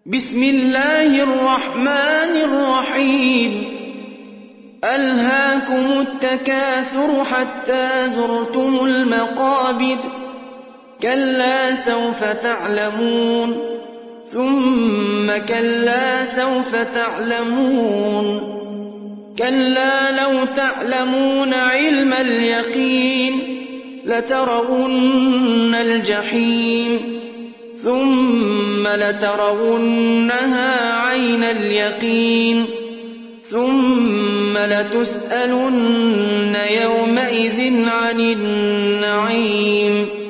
بسم الله الرحمن الرحيم ألهاكم التكاثر حتى زرتم المقابر كلا سوف تعلمون ثم كلا سوف تعلمون كلا لو تعلمون علم اليقين لترون الجحيم ثم لترونها عين اليقين ثم لتسألن يومئذ عن النعيم